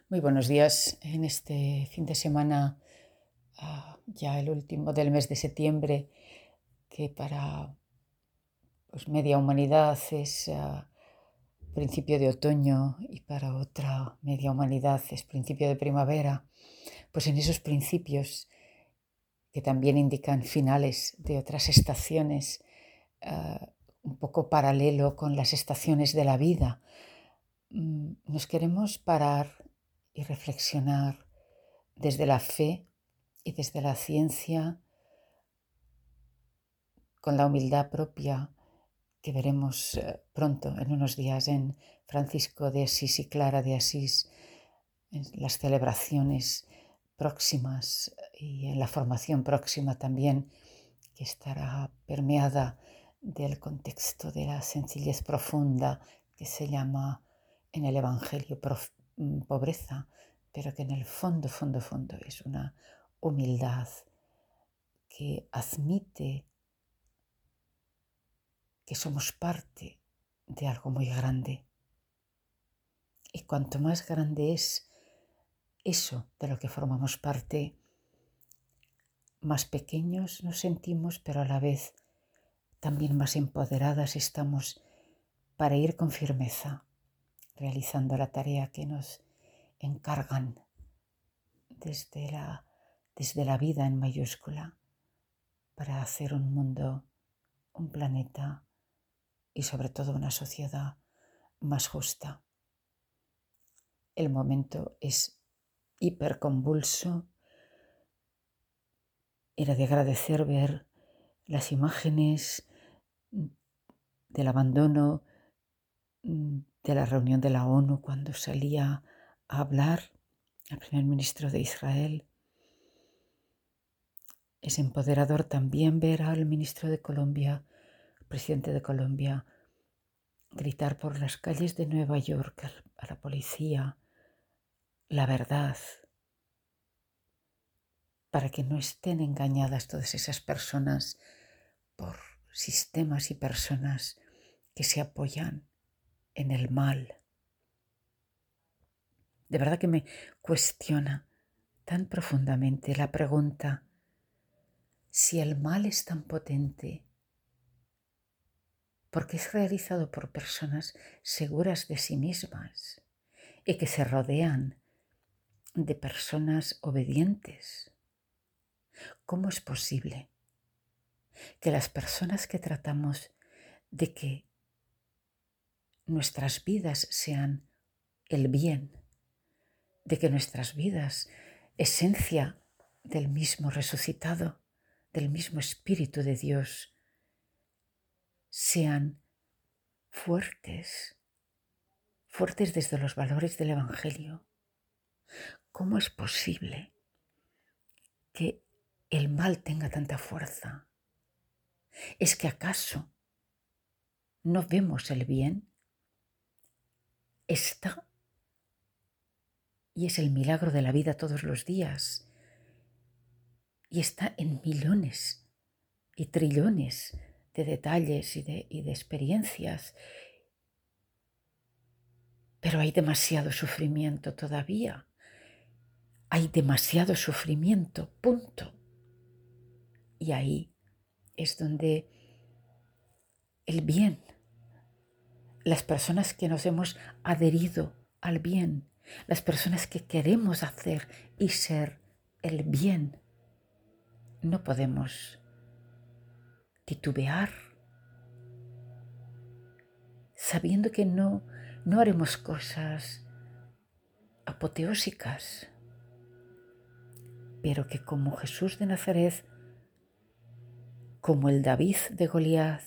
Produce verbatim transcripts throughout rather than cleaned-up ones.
Muy buenos días. En este fin de semana, ah, ya el último del mes de septiembre, que para pues, media humanidad es ah, principio de otoño y para otra media humanidad es principio de primavera, pues en esos principios que también indican finales de otras estaciones, ah, un poco paralelo con las estaciones de la vida, mm, nos queremos parar y reflexionar desde la fe y desde la ciencia, con la humildad propia que veremos eh, pronto, en unos días, en Francisco de Asís y Clara de Asís, en las celebraciones próximas y en la formación próxima también, que estará permeada del contexto de la sencillez profunda que se llama en el Evangelio prof- mm, pobreza, pero que en el fondo, fondo, fondo es una humildad que admite que somos parte de algo muy grande. Y cuanto más grande es eso de lo que formamos parte, más pequeños nos sentimos, pero a la vez también más empoderadas estamos para ir con firmeza, realizando la tarea que nos encargan desde la, desde la vida en mayúscula, para hacer un mundo, un planeta y sobre todo una sociedad más justa. El momento es hiperconvulso. Era de agradecer ver las imágenes del abandono de la reunión de la ONU cuando salía a hablar el primer ministro de Israel. Es empoderador también ver al ministro de Colombia, el presidente de Colombia, gritar por las calles de Nueva York a la policía la verdad, para que no estén engañadas todas esas personas por sistemas y personas que se apoyan en el mal. De verdad que me cuestiona tan profundamente la pregunta: si el mal es tan potente, porque es realizado por personas seguras de sí mismas y que se rodean de personas obedientes, ¿cómo es posible que las personas que tratamos de que nuestras vidas sean el bien, de que nuestras vidas, esencia del mismo resucitado, del mismo Espíritu de Dios, sean fuertes, fuertes desde los valores del Evangelio? ¿Cómo es posible que el mal tenga tanta fuerza? ¿Es que acaso no vemos el bien? Está, y es el milagro de la vida todos los días, y está en millones y trillones de detalles y de, y de experiencias, pero hay demasiado sufrimiento todavía. Hay demasiado sufrimiento, punto. Y ahí es donde el bien, las personas que nos hemos adherido al bien, las personas que queremos hacer y ser el bien, no podemos titubear, sabiendo que no, no haremos cosas apoteósicas, pero que como Jesús de Nazaret, como el David de Goliat,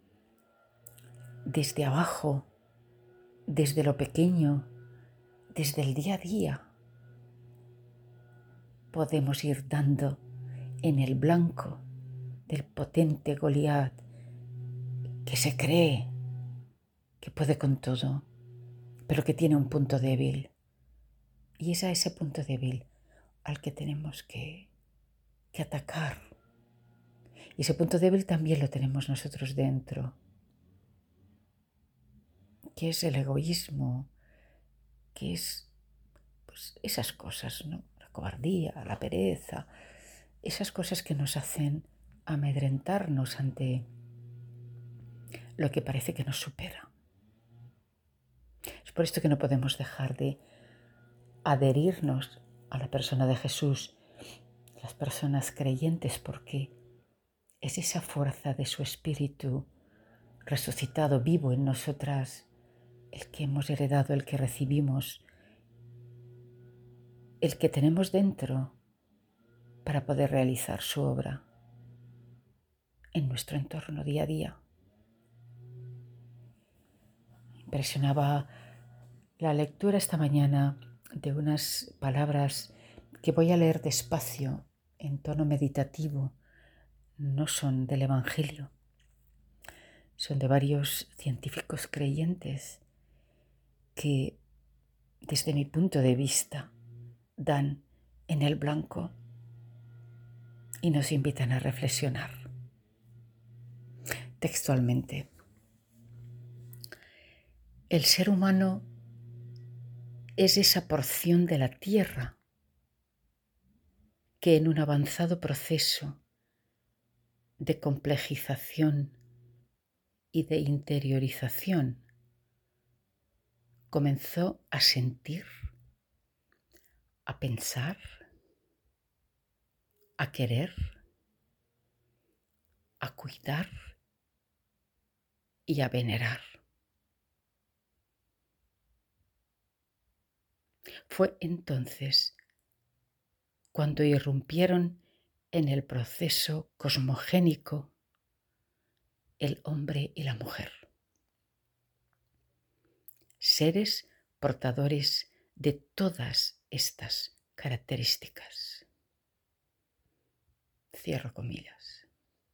desde abajo, desde lo pequeño, desde el día a día, podemos ir dando en el blanco del potente Goliat que se cree que puede con todo, pero que tiene un punto débil. Y es a ese punto débil al que tenemos que, que atacar. Y ese punto débil también lo tenemos nosotros dentro, que es el egoísmo, que es pues esas cosas, ¿no? La cobardía, la pereza, esas cosas que nos hacen amedrentarnos ante lo que parece que nos supera. Es por esto que no podemos dejar de adherirnos a la persona de Jesús, las personas creyentes, porque es esa fuerza de su Espíritu resucitado, vivo en nosotras, el que hemos heredado, el que recibimos, el que tenemos dentro para poder realizar su obra en nuestro entorno día a día. Impresionaba la lectura esta mañana de unas palabras que voy a leer despacio, en tono meditativo. No son del Evangelio, son de varios científicos creyentes que, desde mi punto de vista, dan en el blanco y nos invitan a reflexionar. Textualmente, el ser humano es esa porción de la tierra que en un avanzado proceso de complejización y de interiorización comenzó a sentir, a pensar, a querer, a cuidar y a venerar. Fue entonces cuando irrumpieron en el proceso cosmogénico el hombre y la mujer, seres portadores de todas estas características. Cierro comillas.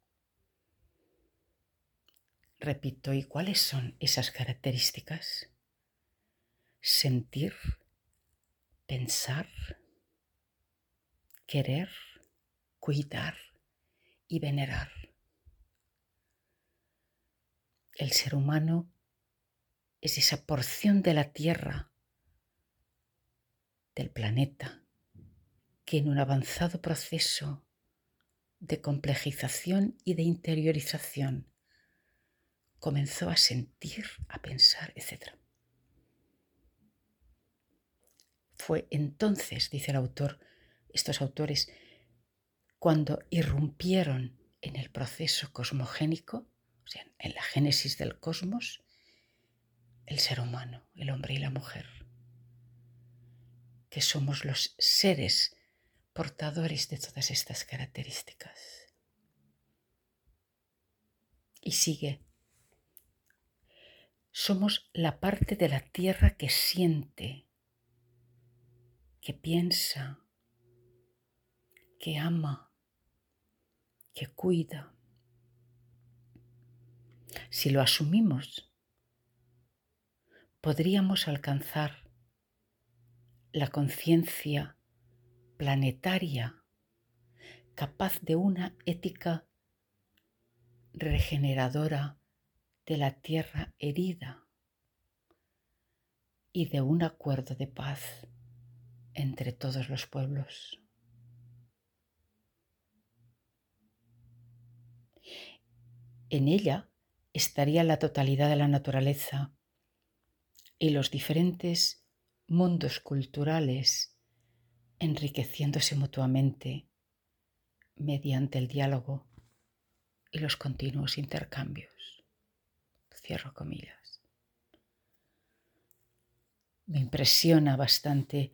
Repito, ¿y cuáles son esas características? Sentir, pensar, querer, cuidar y venerar. El ser humano es esa porción de la Tierra, del planeta, que en un avanzado proceso de complejización y de interiorización comenzó a sentir, a pensar, etcétera. Fue entonces, dice el autor, estos autores, cuando irrumpieron en el proceso cosmogénico, o sea, en la génesis del cosmos, el ser humano, el hombre y la mujer, que somos los seres portadores de todas estas características. Y sigue, somos la parte de la tierra que siente, que piensa, que ama, que cuida. Si lo asumimos, podríamos alcanzar la conciencia planetaria capaz de una ética regeneradora de la tierra herida y de un acuerdo de paz entre todos los pueblos. En ella estaría la totalidad de la naturaleza y los diferentes mundos culturales enriqueciéndose mutuamente mediante el diálogo y los continuos intercambios. Cierro comillas. Me impresiona bastante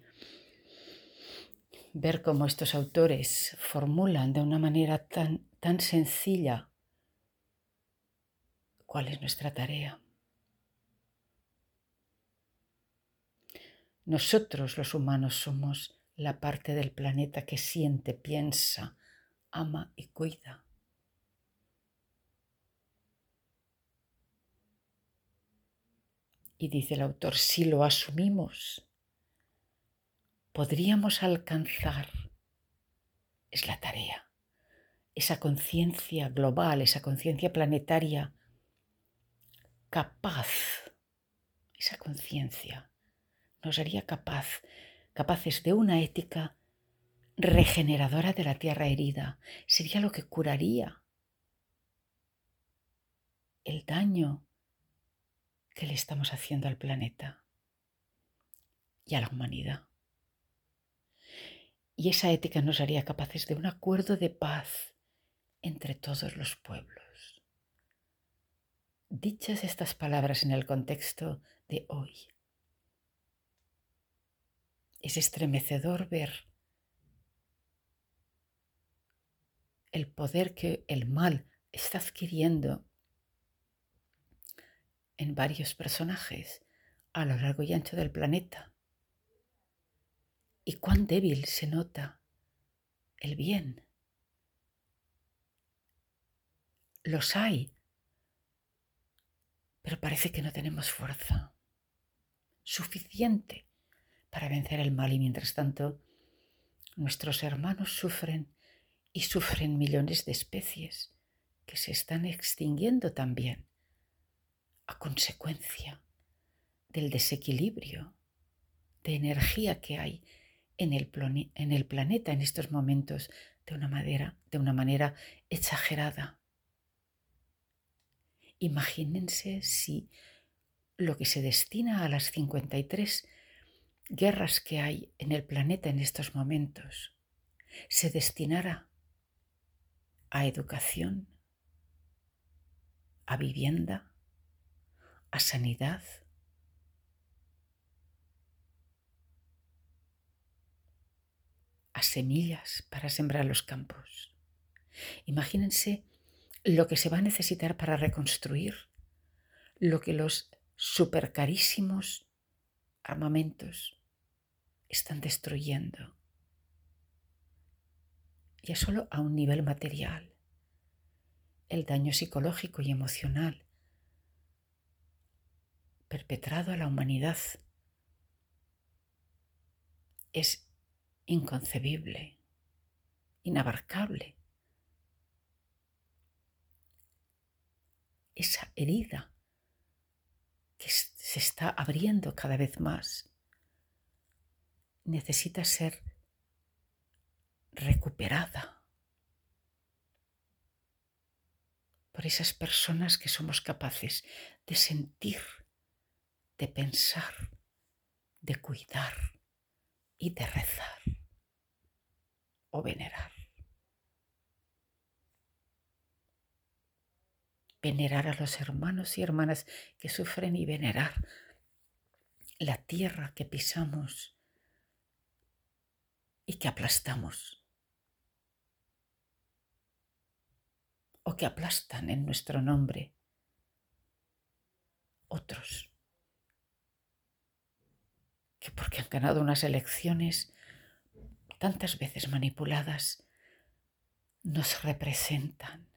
ver cómo estos autores formulan de una manera tan, tan sencilla cuál es nuestra tarea. Nosotros los humanos somos la parte del planeta que siente, piensa, ama y cuida. Y dice el autor, si lo asumimos, podríamos alcanzar, es la tarea, esa conciencia global, esa conciencia planetaria capaz, esa conciencia nos haría capaz capaces de una ética regeneradora de la tierra herida. Sería lo que curaría el daño que le estamos haciendo al planeta y a la humanidad. Y esa ética nos haría capaces de un acuerdo de paz entre todos los pueblos. Dichas estas palabras en el contexto de hoy, es estremecedor ver el poder que el mal está adquiriendo en varios personajes a lo largo y ancho del planeta. Y cuán débil se nota el bien. Los hay, pero parece que no tenemos fuerza suficiente para vencer el mal y mientras tanto nuestros hermanos sufren y sufren millones de especies que se están extinguiendo también a consecuencia del desequilibrio de energía que hay en el, ploni- en el planeta en estos momentos de una manera, de una manera exagerada. Imagínense si lo que se destina a las cincuenta y tres guerras que hay en el planeta en estos momentos se destinara a educación, a vivienda, a sanidad, a semillas para sembrar los campos. Imagínense lo que se va a necesitar para reconstruir lo que los supercarísimos armamentos están destruyendo. Ya solo a un nivel material. El daño psicológico y emocional perpetrado a la humanidad es inconcebible, inabarcable. Esa herida que se está abriendo cada vez más necesita ser recuperada por esas personas que somos capaces de sentir, de pensar, de cuidar y de rezar o venerar. Venerar a los hermanos y hermanas que sufren y venerar la tierra que pisamos y que aplastamos o que aplastan en nuestro nombre otros que porque han ganado unas elecciones tantas veces manipuladas nos representan.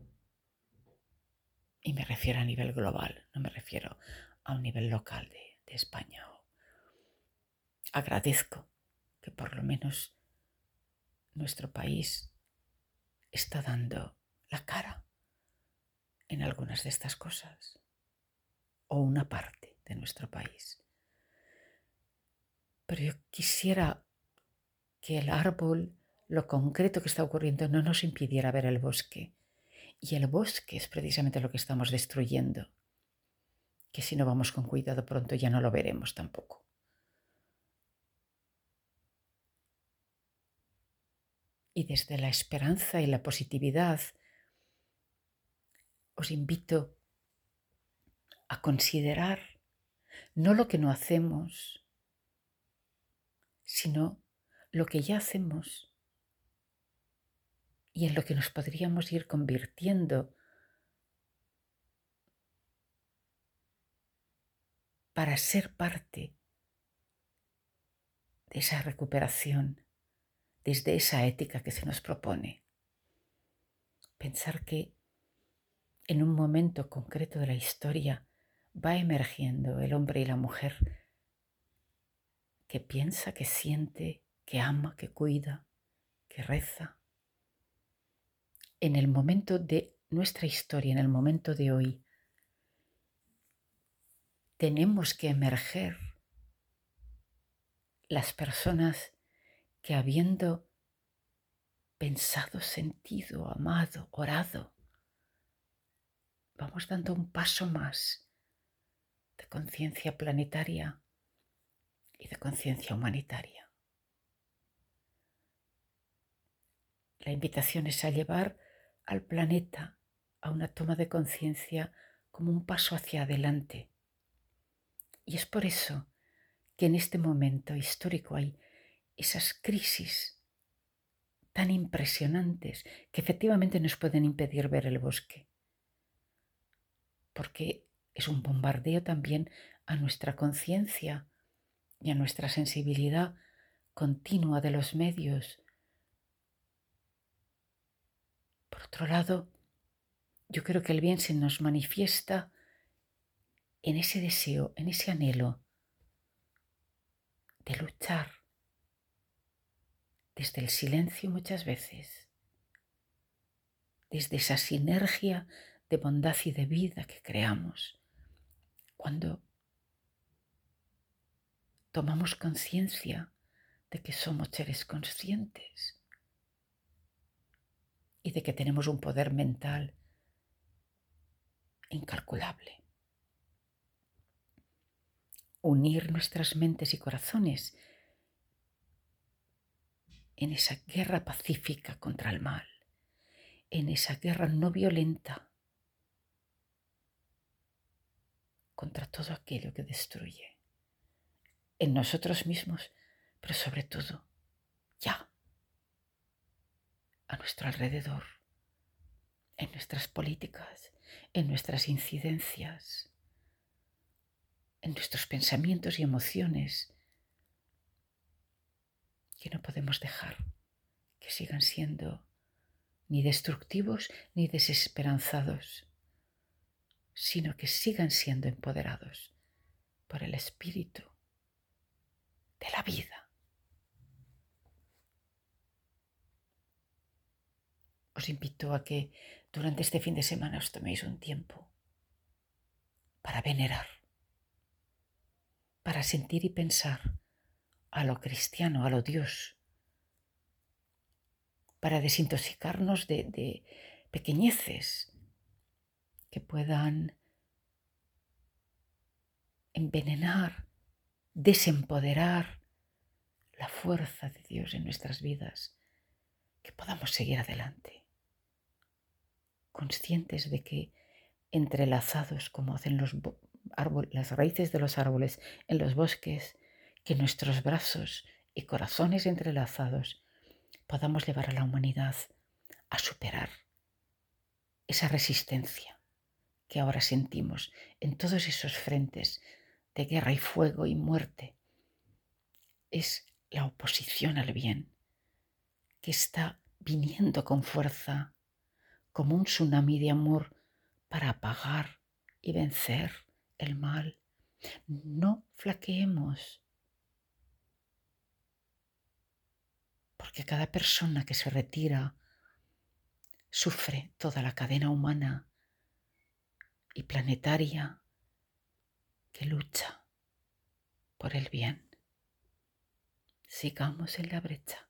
Y me refiero a nivel global, no me refiero a un nivel local de, de España. Agradezco que por lo menos nuestro país está dando la cara en algunas de estas cosas, o una parte de nuestro país. Pero yo quisiera que el árbol, lo concreto que está ocurriendo, no nos impidiera ver el bosque. Y el bosque es precisamente lo que estamos destruyendo, que si no vamos con cuidado pronto ya no lo veremos tampoco. Y desde la esperanza y la positividad os invito a considerar no lo que no hacemos, sino lo que ya hacemos y en lo que nos podríamos ir convirtiendo para ser parte de esa recuperación desde esa ética que se nos propone. Pensar que en un momento concreto de la historia va emergiendo el hombre y la mujer que piensa, que siente, que ama, que cuida, que reza. En el momento de nuestra historia, en el momento de hoy, tenemos que emerger las personas que habiendo pensado, sentido, amado, orado, vamos dando un paso más de conciencia planetaria y de conciencia humanitaria. La invitación es a llevar al planeta a una toma de conciencia como un paso hacia adelante. Y es por eso que en este momento histórico hay esas crisis tan impresionantes que efectivamente nos pueden impedir ver el bosque, porque es un bombardeo también a nuestra conciencia y a nuestra sensibilidad continua de los medios. Por otro lado, yo creo que el bien se nos manifiesta en ese deseo, en ese anhelo de luchar desde el silencio muchas veces, desde esa sinergia de bondad y de vida que creamos cuando tomamos conciencia de que somos seres conscientes y de que tenemos un poder mental incalculable. Unir nuestras mentes y corazones en esa guerra pacífica contra el mal, en esa guerra no violenta contra todo aquello que destruye, en nosotros mismos, pero sobre todo ya a nuestro alrededor, en nuestras políticas, en nuestras incidencias, en nuestros pensamientos y emociones, que no podemos dejar que sigan siendo ni destructivos ni desesperanzados, sino que sigan siendo empoderados por el espíritu de la vida. Os invito a que durante este fin de semana os toméis un tiempo para venerar, para sentir y pensar a lo cristiano, a lo Dios, para desintoxicarnos de, de pequeñeces que puedan envenenar, desempoderar la fuerza de Dios en nuestras vidas, que podamos seguir adelante, conscientes de que entrelazados como hacen los árboles, las raíces de los árboles en los bosques, que nuestros brazos y corazones entrelazados podamos llevar a la humanidad a superar esa resistencia que ahora sentimos en todos esos frentes de guerra y fuego y muerte. Es la oposición al bien que está viniendo con fuerza como un tsunami de amor para apagar y vencer el mal. No flaqueemos, porque cada persona que se retira sufre toda la cadena humana y planetaria que lucha por el bien. Sigamos en la brecha,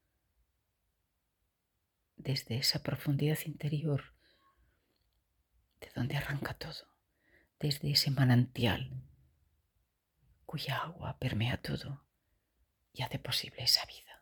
desde esa profundidad interior de donde arranca todo, desde ese manantial cuya agua permea todo y hace posible esa vida.